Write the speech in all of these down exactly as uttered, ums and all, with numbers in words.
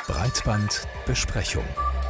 Breitbandbesprechung.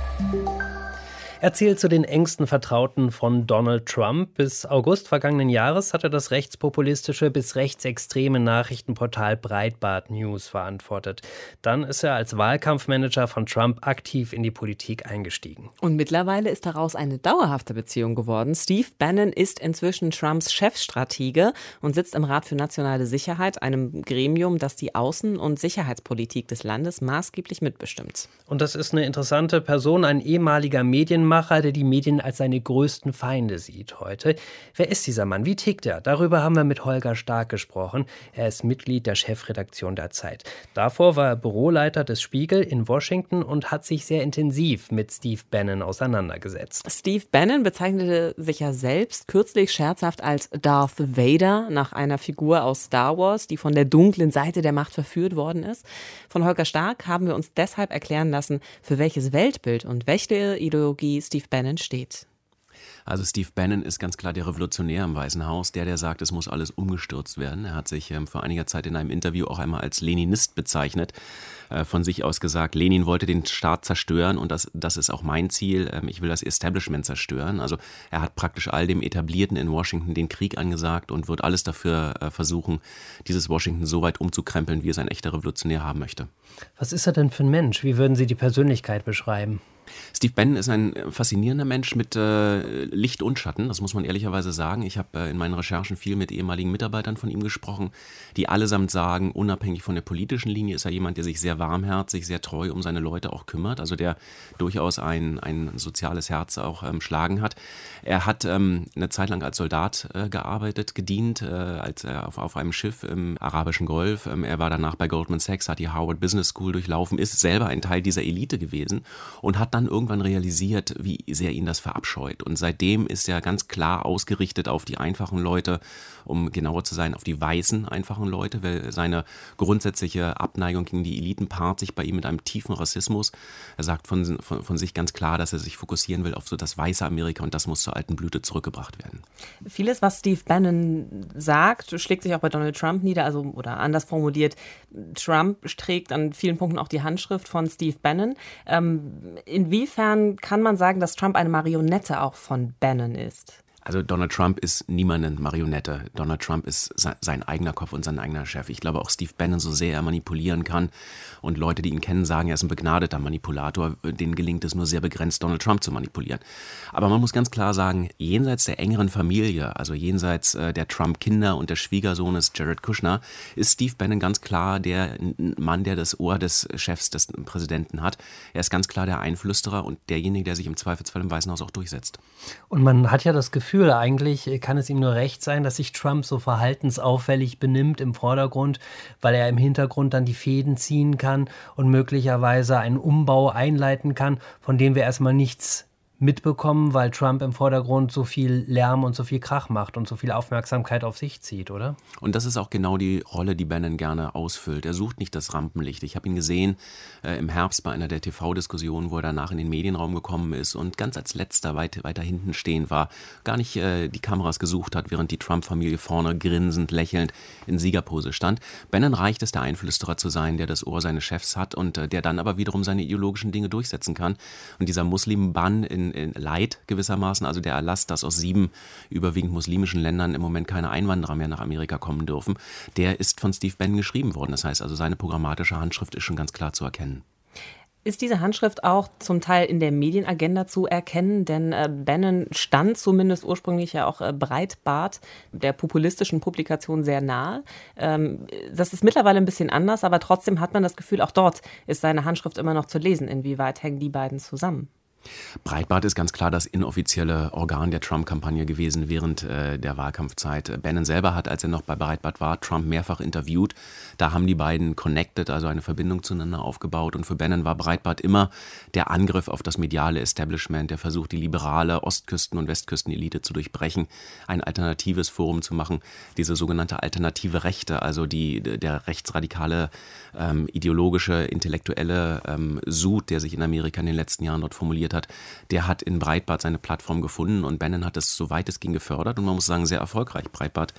Er zählt zu den engsten Vertrauten von Donald Trump. Bis August vergangenen Jahres hat er das rechtspopulistische bis rechtsextreme Nachrichtenportal Breitbart News verantwortet. Dann ist er als Wahlkampfmanager von Trump aktiv in die Politik eingestiegen. Und mittlerweile ist daraus eine dauerhafte Beziehung geworden. Steve Bannon ist inzwischen Trumps Chefstratege und sitzt im Rat für nationale Sicherheit, einem Gremium, das die Außen- und Sicherheitspolitik des Landes maßgeblich mitbestimmt. Und das ist eine interessante Person, ein ehemaliger Medienmacher, der die Medien als seine größten Feinde sieht heute. Wer ist dieser Mann? Wie tickt er? Darüber haben wir mit Holger Stark gesprochen. Er ist Mitglied der Chefredaktion der Zeit. Davor war er Büroleiter des Spiegel in Washington und hat sich sehr intensiv mit Steve Bannon auseinandergesetzt. Steve Bannon bezeichnete sich ja selbst kürzlich scherzhaft als Darth Vader, nach einer Figur aus Star Wars, die von der dunklen Seite der Macht verführt worden ist. Von Holger Stark haben wir uns deshalb erklären lassen, für welches Weltbild und welche Ideologie Steve Bannon steht. Also Steve Bannon ist ganz klar der Revolutionär im Weißen Haus, der, der sagt, es muss alles umgestürzt werden. Er hat sich ähm, vor einiger Zeit in einem Interview auch einmal als Leninist bezeichnet, äh, von sich aus gesagt, Lenin wollte den Staat zerstören und das, das ist auch mein Ziel, ähm, ich will das Establishment zerstören. Also er hat praktisch all dem Etablierten in Washington den Krieg angesagt und wird alles dafür äh, versuchen, dieses Washington so weit umzukrempeln, wie es ein echter Revolutionär haben möchte. Was ist er denn für ein Mensch? Wie würden Sie die Persönlichkeit beschreiben? Steve Bannon ist ein faszinierender Mensch mit äh, Licht und Schatten, das muss man ehrlicherweise sagen. Ich habe äh, in meinen Recherchen viel mit ehemaligen Mitarbeitern von ihm gesprochen, die allesamt sagen, unabhängig von der politischen Linie ist er jemand, der sich sehr warmherzig, sehr treu um seine Leute auch kümmert, also der durchaus ein, ein soziales Herz auch ähm, schlagen hat. Er hat ähm, eine Zeit lang als Soldat äh, gearbeitet, gedient, äh, als äh, auf, auf einem Schiff im Arabischen Golf. Ähm, er war danach bei Goldman Sachs, hat die Harvard Business School durchlaufen, ist selber ein Teil dieser Elite gewesen und hat dann irgendwann realisiert, wie sehr ihn das verabscheut. Und seitdem ist er ganz klar ausgerichtet auf die einfachen Leute, um genauer zu sein, auf die weißen einfachen Leute, weil seine grundsätzliche Abneigung gegen die Eliten paart sich bei ihm mit einem tiefen Rassismus. Er sagt von, von, von sich ganz klar, dass er sich fokussieren will auf so das weiße Amerika und das muss zur alten Blüte zurückgebracht werden. Vieles, was Steve Bannon sagt, schlägt sich auch bei Donald Trump nieder, also oder anders formuliert, Trump trägt an vielen Punkten auch die Handschrift von Steve Bannon. Ähm, inwiefern kann man sagen, dass Trump eine Marionette auch von Bannon ist? Also Donald Trump ist niemand eine Marionette. Donald Trump ist sein eigener Kopf und sein eigener Chef. Ich glaube auch Steve Bannon, so sehr er manipulieren kann und Leute, die ihn kennen, sagen, er ist ein begnadeter Manipulator, denen gelingt es nur sehr begrenzt, Donald Trump zu manipulieren. Aber man muss ganz klar sagen, jenseits der engeren Familie, also jenseits der Trump-Kinder und des Schwiegersohnes Jared Kushner, ist Steve Bannon ganz klar der Mann, der das Ohr des Chefs, des Präsidenten hat. Er ist ganz klar der Einflüsterer und derjenige, der sich im Zweifelsfall im Weißen Haus auch durchsetzt. Und man hat ja das Gefühl, eigentlich kann es ihm nur recht sein, dass sich Trump so verhaltensauffällig benimmt im Vordergrund, weil er im Hintergrund dann die Fäden ziehen kann und möglicherweise einen Umbau einleiten kann, von dem wir erstmal nichts mitbekommen, weil Trump im Vordergrund so viel Lärm und so viel Krach macht und so viel Aufmerksamkeit auf sich zieht, oder? Und das ist auch genau die Rolle, die Bannon gerne ausfüllt. Er sucht nicht das Rampenlicht. Ich habe ihn gesehen äh, im Herbst bei einer der T V-Diskussionen, wo er danach in den Medienraum gekommen ist und ganz als letzter weit, weiter hinten stehen war, gar nicht äh, die Kameras gesucht hat, während die Trump-Familie vorne grinsend, lächelnd in Siegerpose stand. Bannon reicht es, der Einflüsterer zu sein, der das Ohr seines Chefs hat und äh, der dann aber wiederum seine ideologischen Dinge durchsetzen kann. Und dieser Muslim-Bann in In Leid gewissermaßen, also der Erlass, dass aus sieben überwiegend muslimischen Ländern im Moment keine Einwanderer mehr nach Amerika kommen dürfen, der ist von Steve Bannon geschrieben worden. Das heißt also, seine programmatische Handschrift ist schon ganz klar zu erkennen. Ist diese Handschrift auch zum Teil in der Medienagenda zu erkennen? Denn äh, Bannon stand zumindest ursprünglich ja auch äh, Breitbart, der populistischen Publikation, sehr nahe. Ähm, das ist mittlerweile ein bisschen anders, aber trotzdem hat man das Gefühl, auch dort ist seine Handschrift immer noch zu lesen. Inwieweit hängen die beiden zusammen? Breitbart ist ganz klar das inoffizielle Organ der Trump-Kampagne gewesen während äh, der Wahlkampfzeit. Bannon selber hat, als er noch bei Breitbart war, Trump mehrfach interviewt. Da haben die beiden connected, also eine Verbindung zueinander aufgebaut. Und für Bannon war Breitbart immer der Angriff auf das mediale Establishment, der Versuch, die liberale Ostküsten- und Westküstenelite zu durchbrechen, ein alternatives Forum zu machen, diese sogenannte alternative Rechte, also die, der rechtsradikale, ähm, ideologische, intellektuelle ähm, Sud, der sich in Amerika in den letzten Jahren dort formuliert hat, der hat in Breitbart seine Plattform gefunden und Bannon hat es, soweit es ging, gefördert und man muss sagen, sehr erfolgreich. Breitbart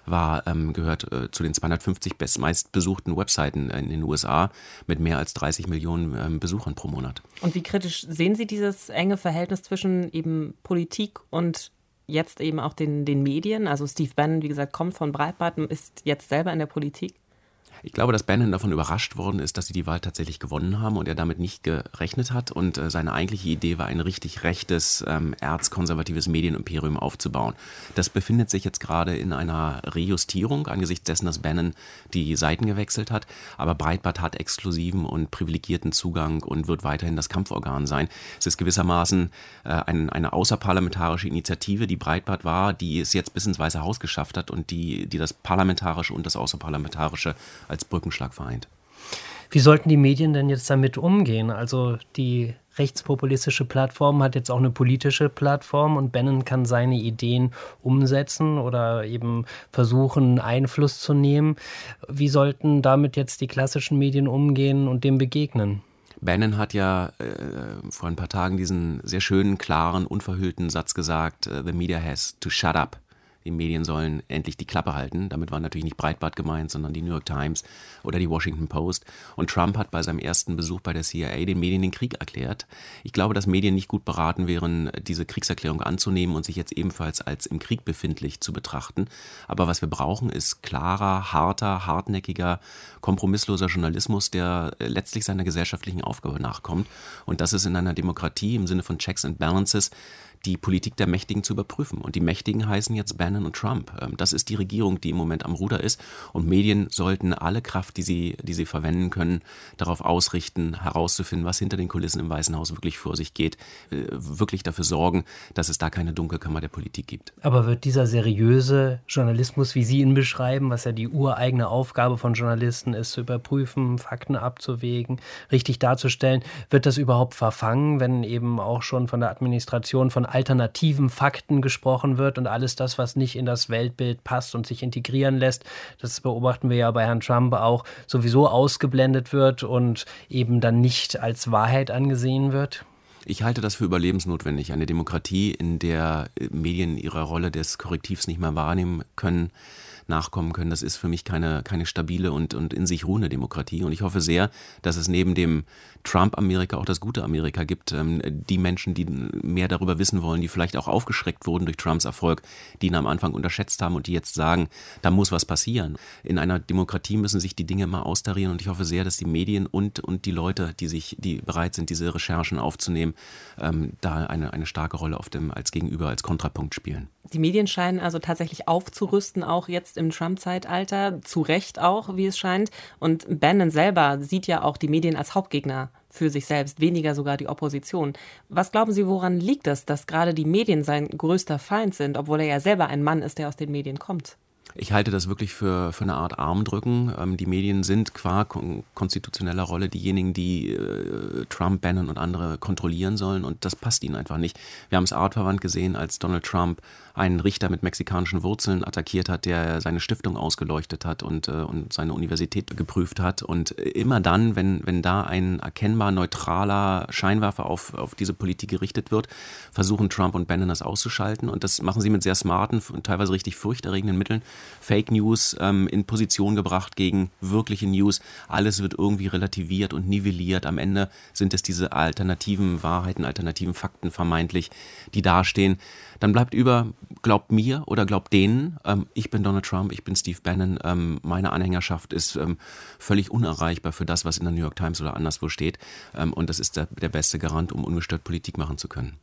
war, ähm, gehört äh, zu den zweihundertfünfzig bestmeistbesuchten Webseiten in den U S A mit mehr als dreißig Millionen ähm, Besuchern pro Monat. Und wie kritisch sehen Sie dieses enge Verhältnis zwischen eben Politik und jetzt eben auch den, den Medien? Also Steve Bannon, wie gesagt, kommt von Breitbart und ist jetzt selber in der Politik. Ich glaube, dass Bannon davon überrascht worden ist, dass sie die Wahl tatsächlich gewonnen haben und er damit nicht gerechnet hat. Und äh, seine eigentliche Idee war, ein richtig rechtes, ähm, erzkonservatives Medienimperium aufzubauen. Das befindet sich jetzt gerade in einer Rejustierung angesichts dessen, dass Bannon die Seiten gewechselt hat. Aber Breitbart hat exklusiven und privilegierten Zugang und wird weiterhin das Kampforgan sein. Es ist gewissermaßen äh, ein, eine außerparlamentarische Initiative, die Breitbart war, die es jetzt bis ins Weiße Haus geschafft hat und die, die das Parlamentarische und das Außerparlamentarische als Brückenschlag vereint. Wie sollten die Medien denn jetzt damit umgehen? Also die rechtspopulistische Plattform hat jetzt auch eine politische Plattform und Bannon kann seine Ideen umsetzen oder eben versuchen, Einfluss zu nehmen. Wie sollten damit jetzt die klassischen Medien umgehen und dem begegnen? Bannon hat ja äh, vor ein paar Tagen diesen sehr schönen, klaren, unverhüllten Satz gesagt, uh, the media has to shut up. Die Medien sollen endlich die Klappe halten. Damit war natürlich nicht Breitbart gemeint, sondern die New York Times oder die Washington Post. Und Trump hat bei seinem ersten Besuch bei der C I A den Medien den Krieg erklärt. Ich glaube, dass Medien nicht gut beraten wären, diese Kriegserklärung anzunehmen und sich jetzt ebenfalls als im Krieg befindlich zu betrachten. Aber was wir brauchen, ist klarer, harter, hartnäckiger, kompromissloser Journalismus, der letztlich seiner gesellschaftlichen Aufgabe nachkommt. Und das ist in einer Demokratie im Sinne von Checks and Balances die Politik der Mächtigen zu überprüfen. Und die Mächtigen heißen jetzt Bannon und Trump. Das ist die Regierung, die im Moment am Ruder ist. Und Medien sollten alle Kraft, die sie, die sie verwenden können, darauf ausrichten, herauszufinden, was hinter den Kulissen im Weißen Haus wirklich vor sich geht. Wirklich dafür sorgen, dass es da keine Dunkelkammer der Politik gibt. Aber wird dieser seriöse Journalismus, wie Sie ihn beschreiben, was ja die ureigene Aufgabe von Journalisten ist, zu überprüfen, Fakten abzuwägen, richtig darzustellen, wird das überhaupt verfangen, wenn eben auch schon von der Administration von alternativen Fakten gesprochen wird und alles das, was nicht in das Weltbild passt und sich integrieren lässt, das beobachten wir ja bei Herrn Trump auch, sowieso ausgeblendet wird und eben dann nicht als Wahrheit angesehen wird? Ich halte das für überlebensnotwendig. Eine Demokratie, in der Medien ihre Rolle des Korrektivs nicht mehr wahrnehmen können, nachkommen können, das ist für mich keine, keine stabile und, und in sich ruhende Demokratie. Und ich hoffe sehr, dass es neben dem Trump-Amerika auch das gute Amerika gibt. Ähm, die Menschen, die mehr darüber wissen wollen, die vielleicht auch aufgeschreckt wurden durch Trumps Erfolg, die ihn am Anfang unterschätzt haben und die jetzt sagen, da muss was passieren. In einer Demokratie müssen sich die Dinge immer austarieren und ich hoffe sehr, dass die Medien und, und die Leute, die sich, die bereit sind, diese Recherchen aufzunehmen, ähm, da eine, eine starke Rolle auf dem, als Gegenüber, als Kontrapunkt spielen. Die Medien scheinen also tatsächlich aufzurüsten, auch jetzt im Trump-Zeitalter, zu Recht auch, wie es scheint. Und Bannon selber sieht ja auch die Medien als Hauptgegner für sich selbst, weniger sogar die Opposition. Was glauben Sie, woran liegt es, dass gerade die Medien sein größter Feind sind, obwohl er ja selber ein Mann ist, der aus den Medien kommt? Ich halte das wirklich für, für eine Art Armdrücken. Ähm, die Medien sind qua kon- konstitutioneller Rolle diejenigen, die äh, Trump, Bannon und andere kontrollieren sollen und das passt ihnen einfach nicht. Wir haben es artverwandt gesehen, als Donald Trump einen Richter mit mexikanischen Wurzeln attackiert hat, der seine Stiftung ausgeleuchtet hat und, äh, und seine Universität geprüft hat. Und immer dann, wenn, wenn da ein erkennbar neutraler Scheinwerfer auf, auf diese Politik gerichtet wird, versuchen Trump und Bannon das auszuschalten. Und das machen sie mit sehr smarten und teilweise richtig furchterregenden Mitteln. Fake News ähm, in Position gebracht gegen wirkliche News. Alles wird irgendwie relativiert und nivelliert. Am Ende sind es diese alternativen Wahrheiten, alternativen Fakten vermeintlich, die dastehen. Dann bleibt über, glaubt mir oder glaubt denen, ähm, ich bin Donald Trump, ich bin Steve Bannon, ähm, meine Anhängerschaft ist ähm, völlig unerreichbar für das, was in der New York Times oder anderswo steht. Ähm, und das ist der, der beste Garant, um ungestört Politik machen zu können.